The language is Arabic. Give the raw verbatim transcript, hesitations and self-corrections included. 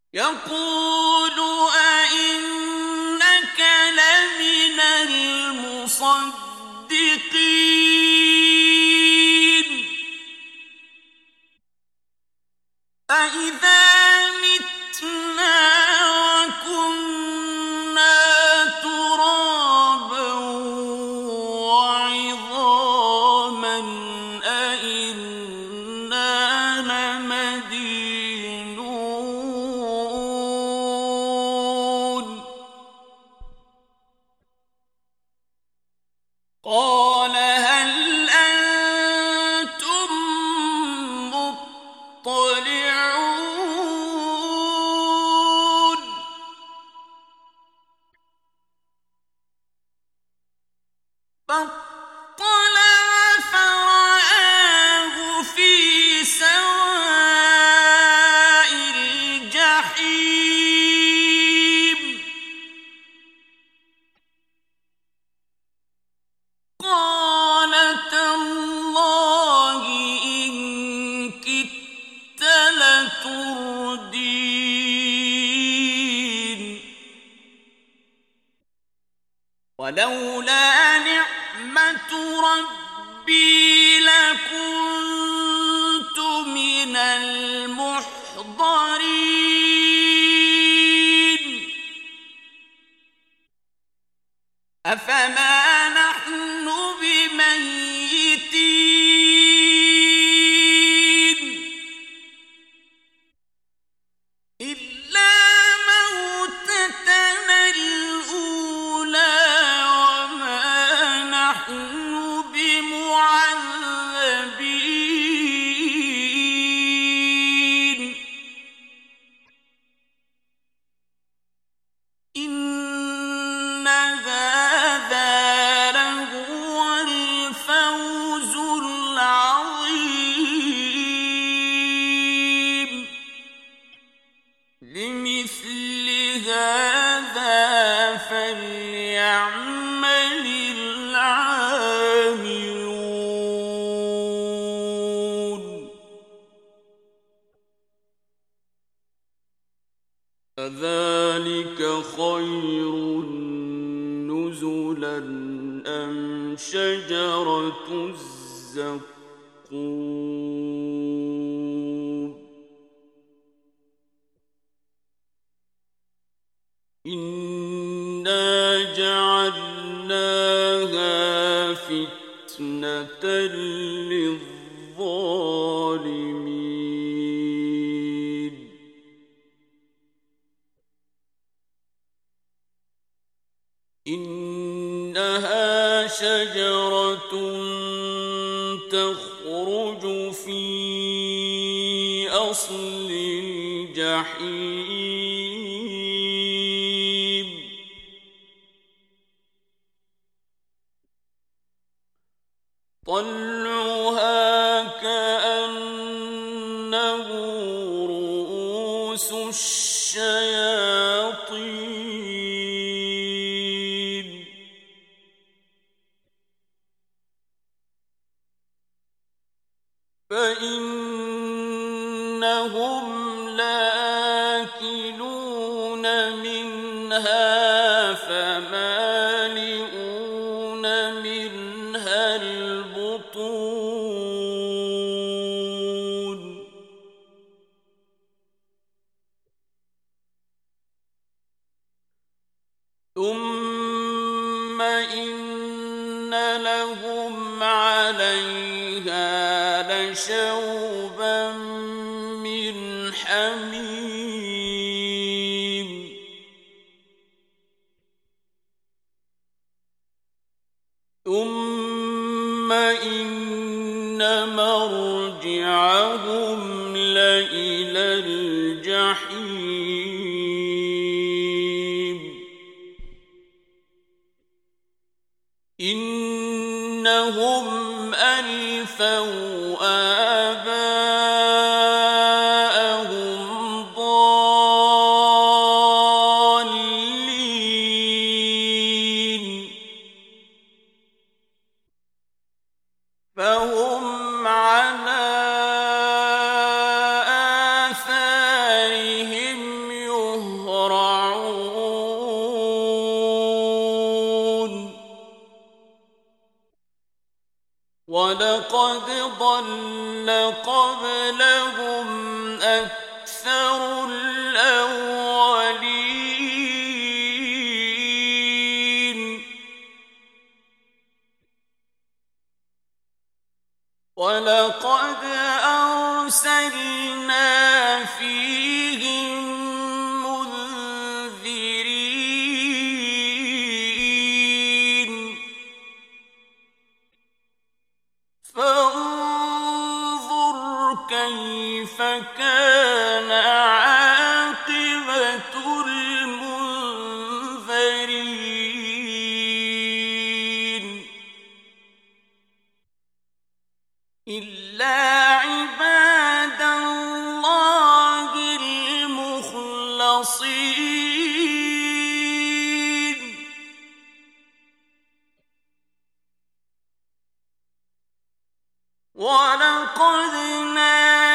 يقول أئنك لمن المصدقين أإذا متنا وكنا ترابا وعظاما أإنا لمدينون قال هل أنتم مطلعون فاطلع فرآه في سواء الجحيم قال تالله إن كدت لتردين ولولا نعمة ربي لكنت من المحضرين أفما نحن بميتين إلا موتتنا الأولى وما نحن بمعذبين إن هذا لهو الفوز العظيم لمثل هذا فليعمل العاملون أذلك خير نزلا أم شجرة الزقوم إنا جعلناها فتنة للظالمين إنها شجرة تخرج في أصل الجحيم طلعها كأنه رؤوس الشياطين فإنهم لآكلون منها فمالئون منها البطون ثم إن لهم عليها لشوبا من حميم ثم إن مرجعهم لإلى الجحيم إنهم ألفوا آباءهم ضالين فهم على آثارهم ولقد ضل قبلهم أكثر الأولين ولقد أرسلنا فيهم منذرين فانظر كيف كان عاقبة المنذرين إلا عباد الله المخلصين ولقد نادينا